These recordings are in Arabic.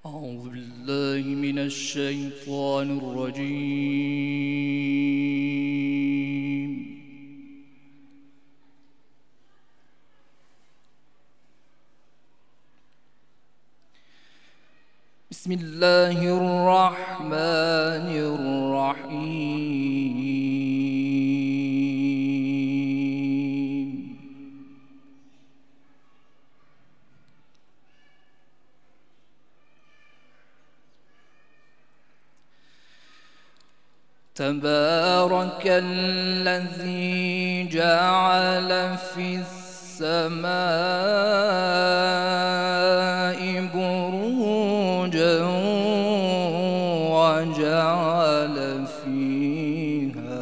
أعوذ بالله من الشيطان الرجيم. بسم الله الرحمن الرحيم. تبارك الذي جعل في السماء بروجا وجعل فيها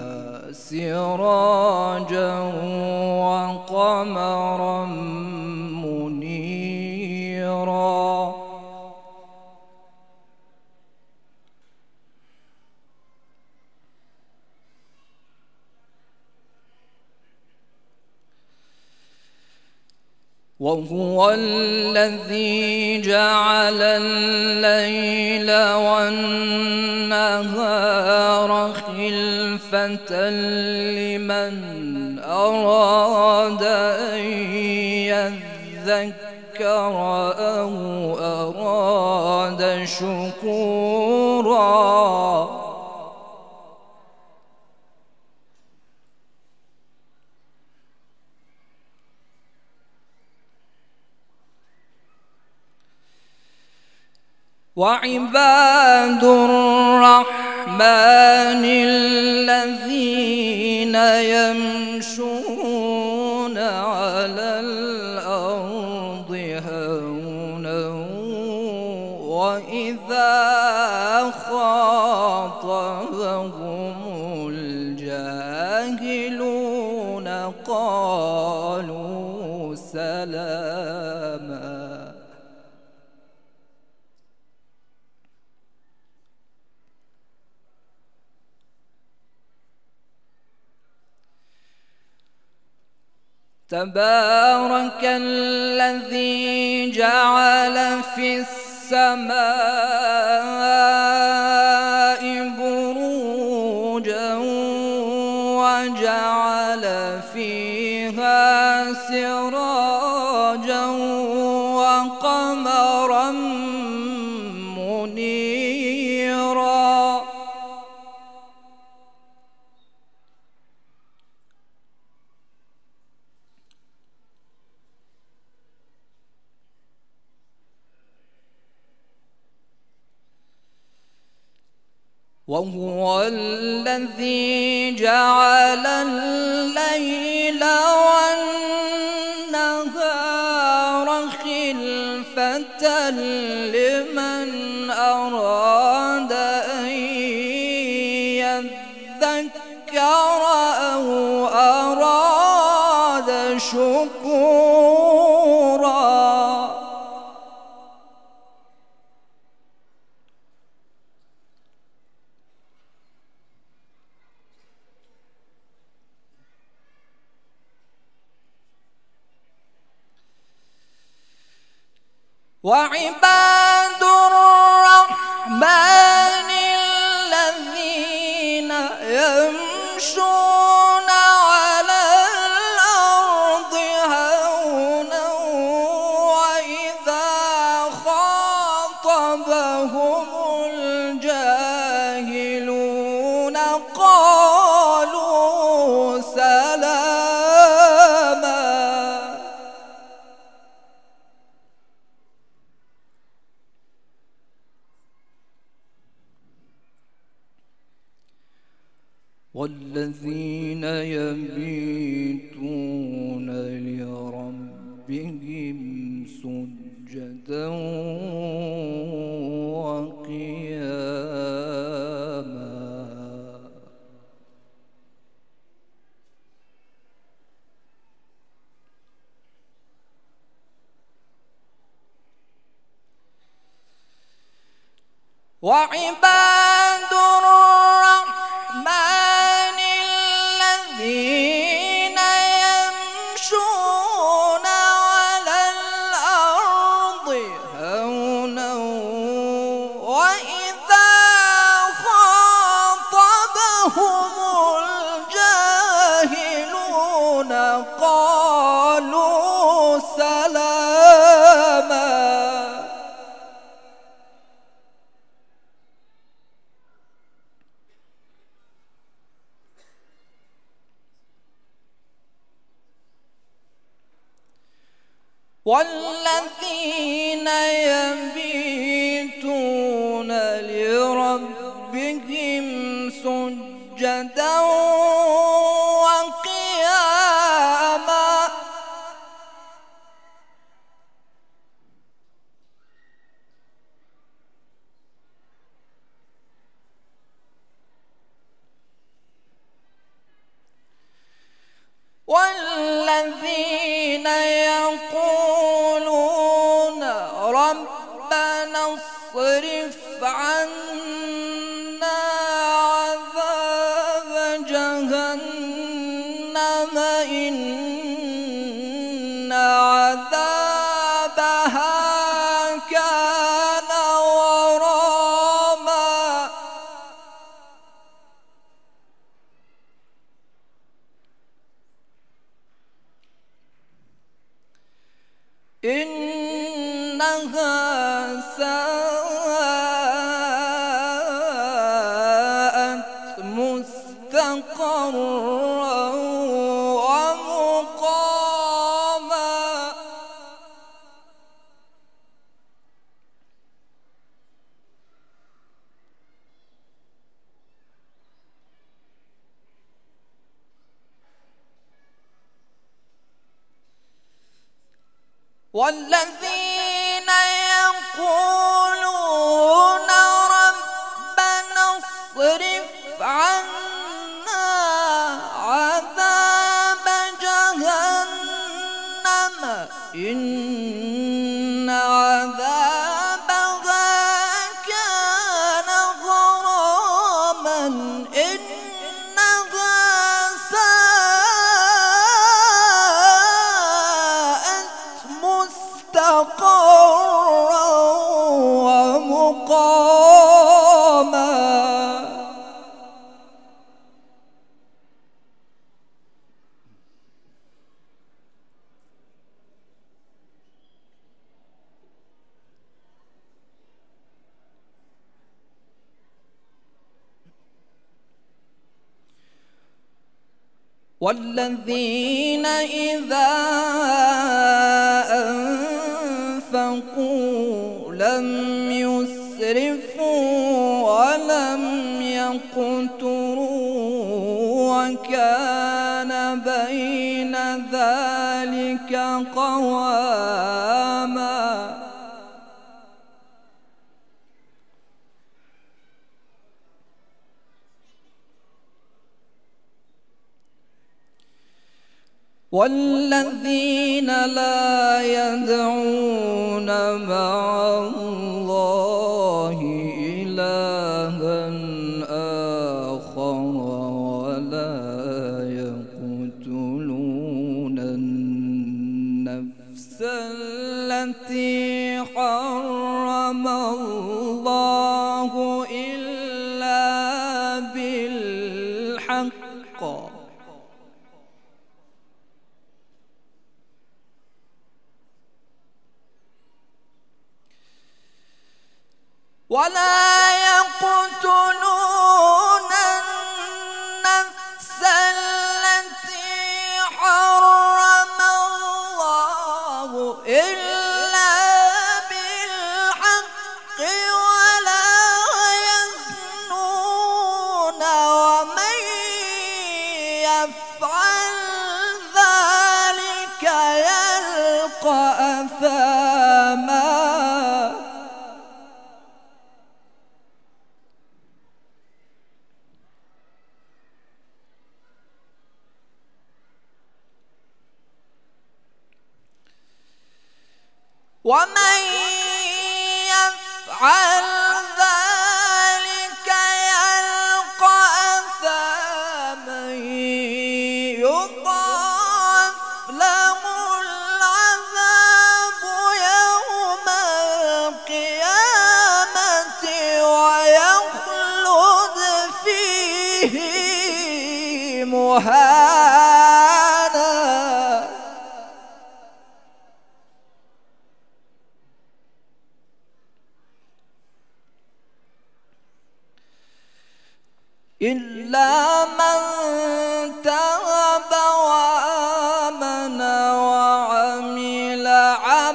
سراجا وقمرا منيرا. وهو الذي جعل الليل والنهار خلفة لمن أراد أن يذكر أو أراد شكورا. وعباد الرحمن الذين يمشون على الأرض هونا وإذا خاطبهم الجاهلون قالوا سلاما. تبارك الذي جعل في السماء بروجا وجعل فيها سراجا وقمرا منيرا. وهو الذي جعل الليل والنهار خلفة لمن أراد أن يذكر أو أراد شكورا. وعباد الرحمن الذين يمشون على الأرض هونا وإذا خاطبهم الجاهلون قالوا سلاما. والذين يبيتون لربهم سجدا وقياما. وعباد الرحمن الذين يمشون على الأرض هونا والذين يبيتون لربهم سجدا وقياما والذين يقولون ربنا اصرف عنا عذاب جهنم إن عذابها كان غراما إنها ساءت مستقرا ومقاما والذين يقولون ربنا اصرف عنا عذاب جهنم إن عذابها كان غراما إنها مستقرا ومقاما والذين إذا أنفقوا لم يسرفوا ولم يقتروا وكان بين ذلك قواما والذين لا يدعون مع الله إلها آخر ولا يقتلون النفس التي حرم الله إلا بالحق ولا يقتلون النفس التي حرم الله إلا بالحق ولا يزنون ومن يفعل ذلك يلقى أثاما ومن يفعل ذلك يلقى أثاما يضاعف له العذاب يوم القيامة ويخلد فيه مهانا إلا من تاب وآمن وعمل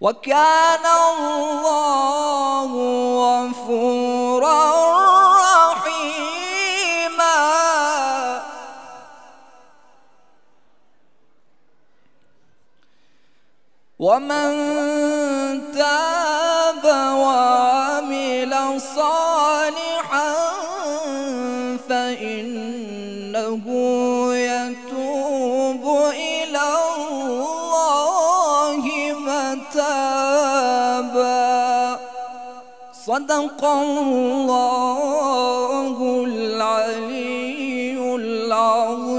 وكان الله غفورا رحيما. ومن تاب وعمل صالحا فإنه يتوب إلى الله متابا. صدق الله العلي العظيم.